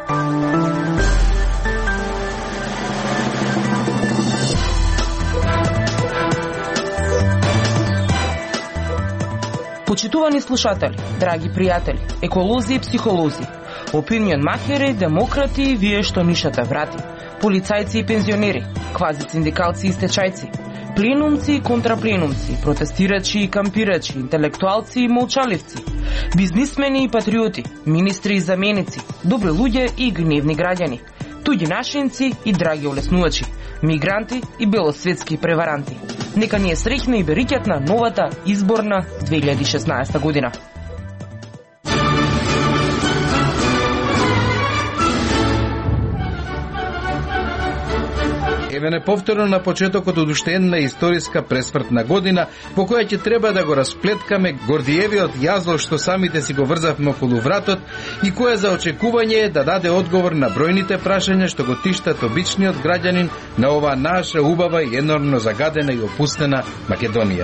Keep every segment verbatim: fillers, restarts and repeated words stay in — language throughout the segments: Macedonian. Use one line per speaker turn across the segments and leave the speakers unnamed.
Почитувани слушатели, драги пријатели, еколози и психолози, опинион махери, демократи, вие што нишата врати, полицајци и пензионери, квази синдикалци и стечајци, пленумци и контрапленумци, протестирачи и кампирачи, интелектуалци и молчаливци, бизнисмени и патриоти, министри и заменици, добри луѓе и гневни граѓани, туѓи нашинци и драги олеснувачи, мигранти и белосветски преваранти. Нека ни е среќна и бериќатна новата изборна две илјади и шеснаесета година.
Еве не повторно на почетокот од уште една историска пресмртна година, по која ќе треба да го расплеткаме Гордиевиот јазол што самите си го врзавме околу вратот и која за очекување е да даде одговор на бројните прашања што го тиштат обичниот граѓанин на оваа наша убава и енормно загадена и опустена Македонија.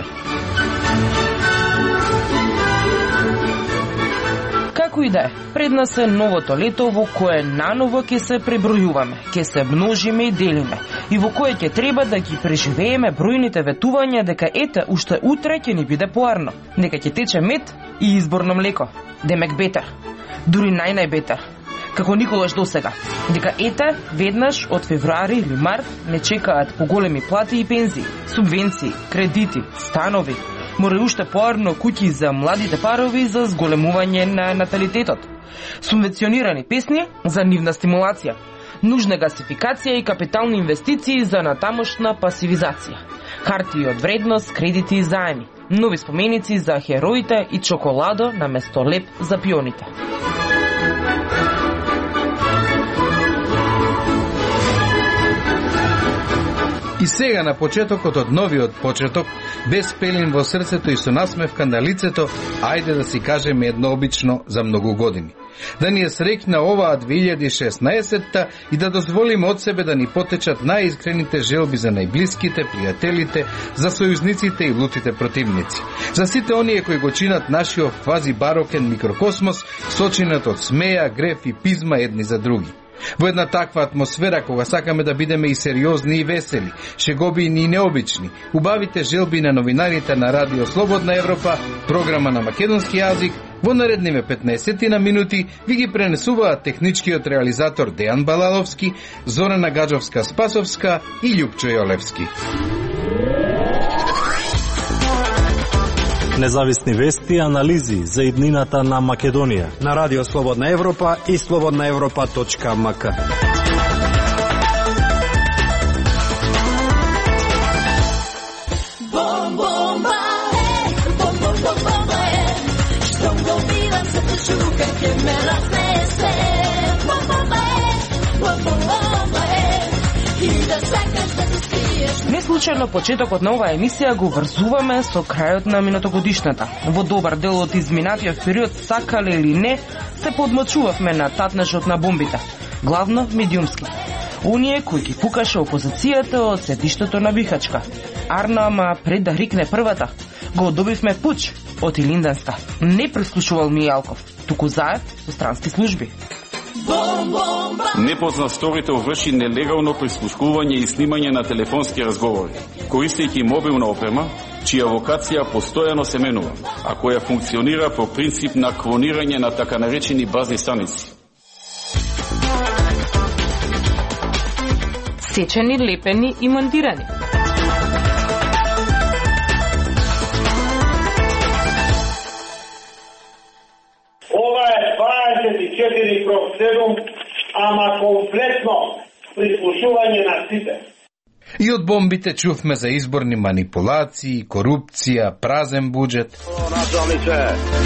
Како и да е, пред нас е новото лето во кое наново ќе се пребројуваме, ќе се множиме и делиме, и во кое ќе треба да ги преживееме бројните ветувања дека ете уште утре ќе ни биде поарно, дека ќе тече мед и изборно млеко, демек бетер, дури нај-најбетер, како никогаш досега, дека ете веднаш од февруари или март не чекаат поголеми плати и пензии, субвенции, кредити, станови, мора уште поарно куќи за младите парови за зголемување на наталитетот, субвенционирани песни за нивна стимулација, нужна гасификација и капитални инвестиции за натамошна пасивизација, хартии од вредност, кредити и заеми, нови споменици за хероите и чоколадо на место леп за пионите.
И сега на почетокот од новиот почеток, без пелин во срцето и со насмевка на лицето, ајде да си кажеме едно обично за многу години. Да ни е среќна оваа две илјади и шеснаесетта и да дозволиме од себе да ни потечат најискрените желби за најблиските, пријателите, за сојузниците и лутите противници. За сите оние кои го чинат нашиот квази барокен микрокосмос, сочинат од смеја, греф и пизма едни за други. Во една таква атмосфера, кога сакаме да бидеме и сериозни и весели, шеговини и необични, убавите желби на новинарите на Радио Слободна Европа, програма на македонски јазик, во наредниве петнаесет минути ви ги пренесуваат техничкиот реализатор Дејан Балаловски, Зорана Гаджовска-Спасовска и Љупчо Јолевски.
Независни вести и анализи за иднината на Македонија
на Радио Слободна Европа и слободна европа точка ем ка.
Неслучајно почетокот на оваа емисија го врзуваме со крајот на минатогодишната. Во добар дел од изминатиот период, сакале или не, се подмочувавме на татнежот на бомбите, главно медиумски. Оние кои ги пукаше опозицијата од седиштето на Бихачка. Арно, ама пред да рикне првата, го добивме пуч од Илинденска. Не прислушувал Мијалков, туку заев со странски служби.
Непознат сторител врши нелегално прислушкување и снимање на телефонски разговори, користејќи мобилна опрема, чија вокација постојано се менува, а која функционира по принцип на клонирање на така наречени базни станици.
Сечени, лепени и монтирани.
Ова е дваесет и четири кроз седум, ама комплетно прислушување на сите.
И од бомбите чувме за изборни манипулации, корупција, празен буџет.
О, началниче!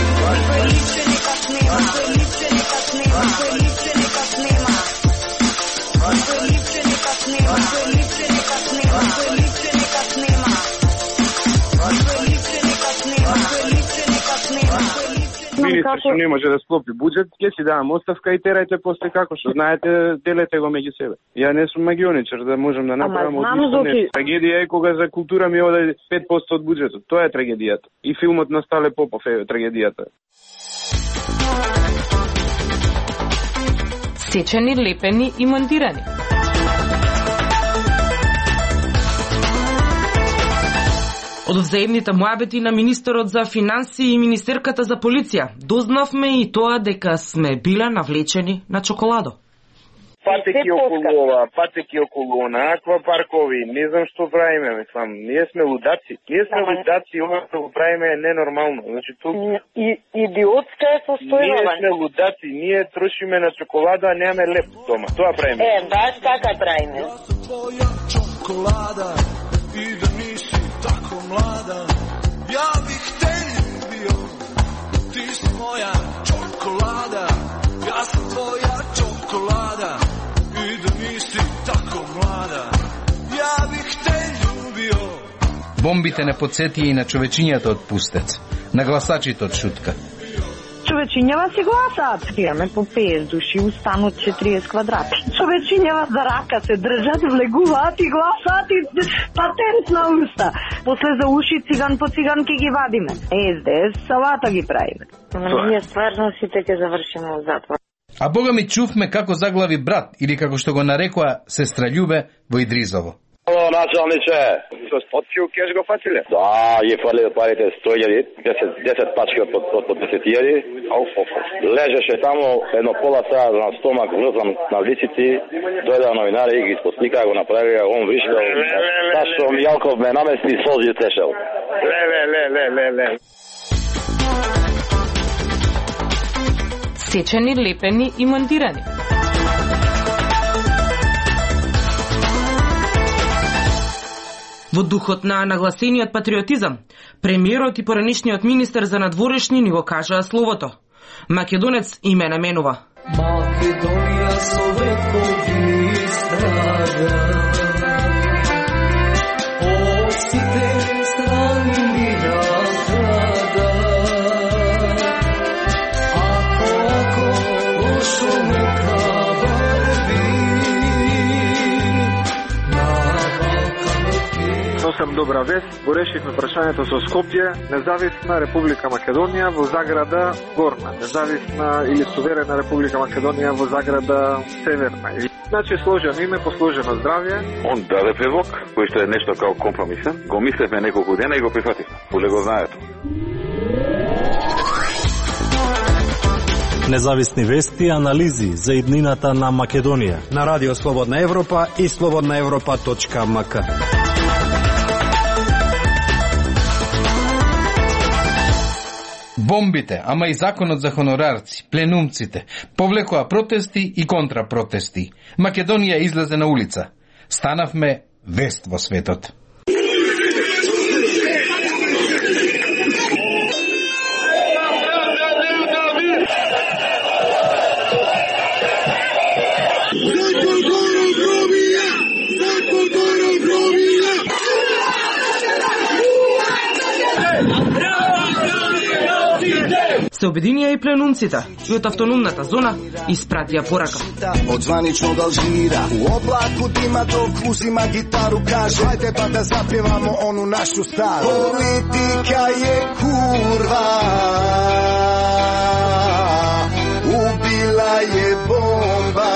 Министр не може да склопи буџет, ќе си давам оставка и терајте после како што знаете, делете го меѓу себе. Ја не сум магионичар да можам да направам од ништо не. Трагедија е кога за култура ми оде пет проценти од буџетот. Тоа е трагедијата. И филмот на Стале Попов е трагедијата.
Сечени, лепени и монтирани. Од взаимните муабети на министерот за финансии и министерката за полиција дознавме и тоа дека сме биле навлечени на чоколадо.
Патеки околу ова, патеки околу она, аквапаркови, не знам што правиме, мислам, ние сме лудаци. Ние сме лудаци, ова што го правиме е ненормално. Значи тук
и идиотска е состојба.
Ние сме лудаци, ние трошиме на чоколада, а немаме леп дома. Тоа правиме.
Е, баш така правиме.
Твоја чоколада и да ниси тако млада, ја бих те љубио, ти си моја чоколада, јас сум твоја чоколada i da nisi tako mlada, ja bih te ljubio.
Бомбите не подсети и на човечињата од Пустец, на гласачите од Шутка.
Човечињава си гласаат, имаме по петдесет души, устанот четириесет квадрати. Човечињава за рака се држат, влегуваат и гласаат и патент на уста. После за уши циган по циган ке ги вадиме. Ес Де Ес салата ги правиме.
Ние стварно сите ке завршиме во затвор.
А бога ми чувме како заглави брат, или како што го нарекоа сестра Љубе во Идризово.
Ало, началниче.
Од Кио кеш го фатиле?
Да, ја фали да парите сто илјади, десет пачки од по десет илјади. Лежеше тамо едно пола саа на стомак, врзан на лицици, дојдеа новинари и ги спосликаа, го направија, он вришкал. Та што Мијалков ме намести, солзи тешел.
Ле, ле, ле, ле, ле, ле.
Сечени, лепени и монтирани. Во духот на нагласениот патриотизам, премиерот и поранишниот министер за надворешни ни го кажаа словото. Македонец име наменува.
Македонија со векови страда, остите страни накрада, ако, ако, лошо нека върви, на Балкан.
Носам добра вест, го решивме прашањето со Скопје, независна Република Македонија во заграда Горна, независна или суверена Република Македонија во заграда Северна. Значи сложено име, послужено здравје.
Он даде предлог, кој што е нешто као компромисен, го мислевме неколку дена и го прифативме. Поле го знаете.
Независни вести и анализи за иднината на Македонија
на Радио Слободна Европа и слободна европа точка ем ка.
Бомбите, ама и законот за хонорарци, пленумците, повлекоа протести и контрапротести. Македонија излезе на улица. Станавме вест во светот.
Се обединија и пленумците и од автономната зона испратија порака.
Од званично да Алжира, у облаку дима док узима гитару, каже ајде па да запевамо ону нашу стару. Политика е курва, убила е бомба,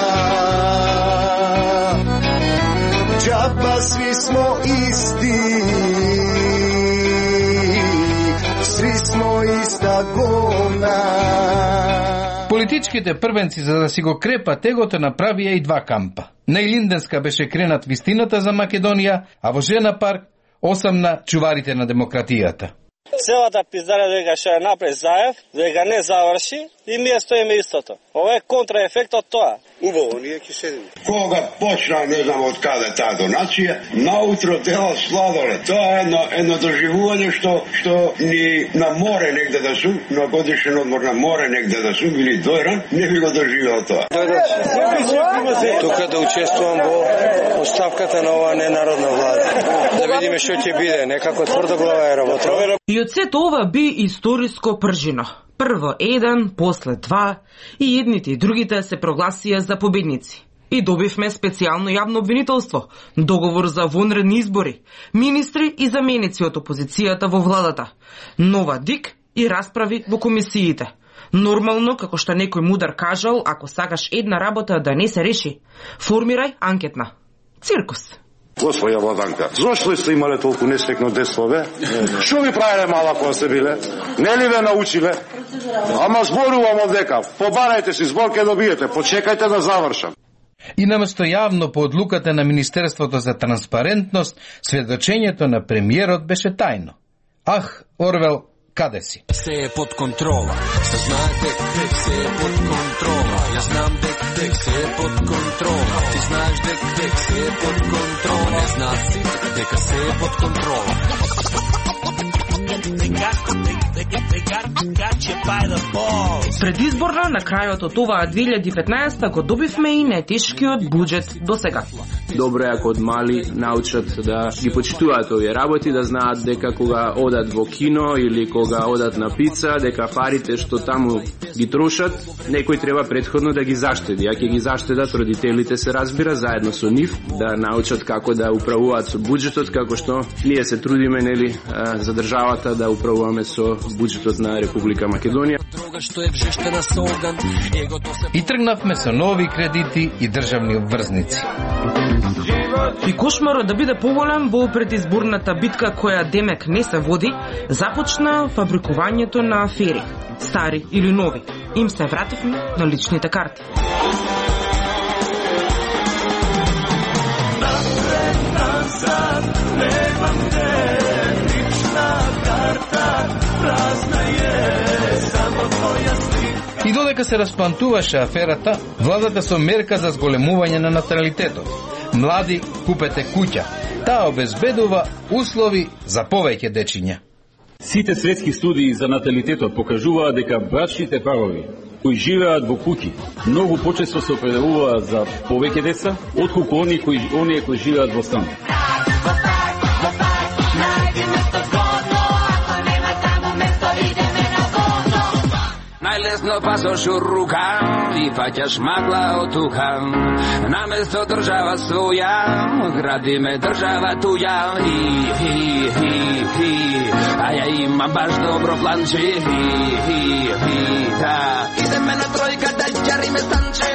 џаба сви смо исти, сви смо иста гона.
Политичките првенци за да си го крепа тегото направија и два кампа. На Илинденска беше кренат вистината за Македонија, а во Жена парк осамна чуварите на демократијата.
Целата пиздарја дека што е напред Заев, дека не заврши и ние стоиме истото. Ова е контраефектот тоа.
Убаво, ние ќе седиме. Кога почна, не знам од каде таа донација, наутро дела сладоле. Тоа е едно, едно доживување што, што ни на море негде да сум, на годишен одмор на море негде да сум, или дојран, не би го доживел тоа.
Тука да учествувам во оставката на оваа ненародна влада. Да видиме што ќе биде, некако тврдоглава е работа.
И од сето ова би историско пржино. Прво еден, после два, и едните и другите се прогласија за победници. И добивме специјално јавно обвинителство, договор за вонредни избори, министри и заменици од опозицијата во владата, нова ДИК и расправи во комисиите. Нормално, како што некој мудар кажал, ако сакаш една работа да не се реши, формирај анкетна. Циркус.
Господја Владанка, зошто ли сте имале толку несвекно детство, бе? Што ви правиле мала кога сте биле? Не ли ве научиле? Ама зборувам овдека, побарајте си збор ке добиете, почекајте да завршам.
И наместо јавно по одлуката на Министерството за транспарентност, сведочењето на премиерот беше тајно. Ах, Орвел, каде си?
Се е под контрола. Се знаете, дек се е под контрола. Ја знам дек, дек се е под контрола. Ти знаеш дек, дек се е под контрола. Не знаат си дека се е под контрола.
Предизборно на крајот од оваа две илјади и петнаесета го добивме и најтешкиот буџет до сега.
Добро е ако од мали научат да ги почитуваат овие работи, да знаат дека кога одат во кино или кога одат на пица, дека парите што таму ги трошат, некој треба претходно да ги заштеди. А ќе ги заштедат родителите, се разбира, заедно со нив, да научат како да управуваат со буџетот, како што ние се трудиме, нели, за државата да управуваме со буџетот на Република Македонија.
И тргнавме со нови кредити и државни обврзници.
И кошмарот да биде поголем во предизборната битка која демек не се води, започна фабрикувањето на афери, стари или нови. Им се вративме на личните карти.
И додека се расплантуваше аферата, владата со мерка за зголемување на наталитетот. Млади, купете куќа. Таа обезбедува услови за повеќе дечиња.
Сите светски студии за наталитетот покажуваат дека брачните парови кои живеат во куќи многу почесто се определуваат за повеќе деца отколку оние кои оние кои живеат во стан.
Најлесно пасош у рука и фаќаш магла од тука. Наместо држава своја, градиме држава туја. Хи, хи, хи, хи, а ја имам баш добро планче. Хи, хи, хи, да. Идеме на тројка да ќариме станче.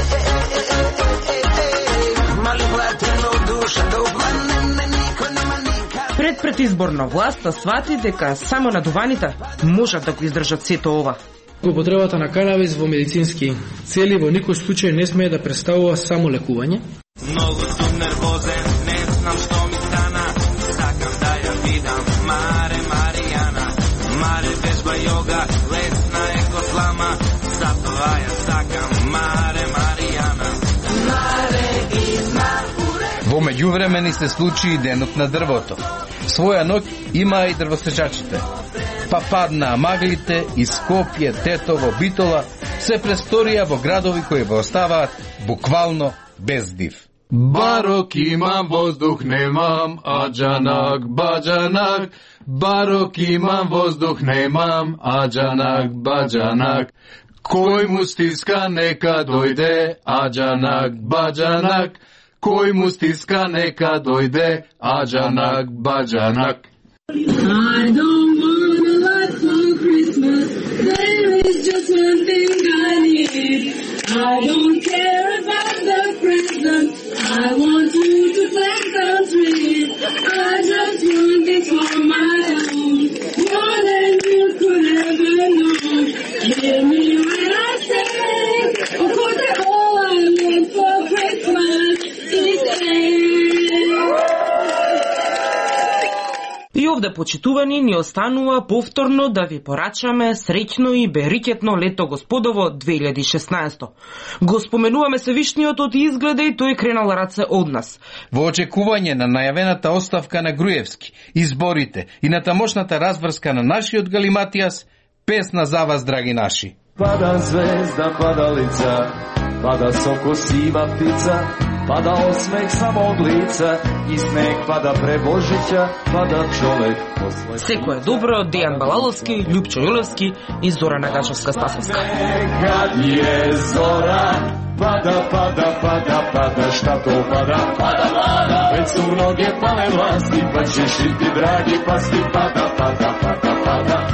Мали платено душа да упланеме, никој нема никак.
Пред предизборна власта свати дека само надуваните можат да го издржат сето ова.
Употребата на канабис во медицински цели во никој случај не смее да представува само лекување.
Многу сум нервозен, не знам што ми стана. Сакам да ја видам, Маре Маријана. Маре вежба јога, лесна е ко слама. Затоа ја сакам, Маре Маријана. Маре изма уре.
Во меѓувреме ни се случи и денот на дрвото. Своја ноќ има и дрвосечачите. Па паднаа маглите и Скопје, Тетово, Битола, се престорија во градови кои го оставаат буквално без див.
Барок имам, воздух немам, аџанак, баџанак. Барок имам, воздух немам, аџанак, баџанак. Кој му стиска, нека дојде, аџанак, баџанак. Кој му стиска, нека дојде, аџанак, баџанак.
I don't want a lot for Christmas. There is just one thing I need. I don't care about the present. I want you to plant some trees. I just want this for my own. More than you could ever know. Hear me when I say, of course all I want for Christmas is air.
И овде, почитувани, ни останува повторно да ви порачаме среќно и берикетно лето господово две илјади и шеснаесета. Го споменуваме Севишниот од изгледа и тој кренал раце од нас.
Во очекување на најавената оставка на Груевски, изборите и на тамошната разврска на нашиот Галиматијас, песна за вас, драги наши.
Пада звезда, пада лица, пада соко сива птица, пада осмех само од лица, и снег пада пре Божиќа, пада човек после...
Секој е добро, Дејан Балаловски, Љупчо Јулевски и Зора Нагачевска-Стасовска.
Некад е зора, пада, пада, пада, пада, шта то пада, пада, пада. Веќе су многе пале власти, па ќеш и ти, драги пасти, пада, пада, пада, пада.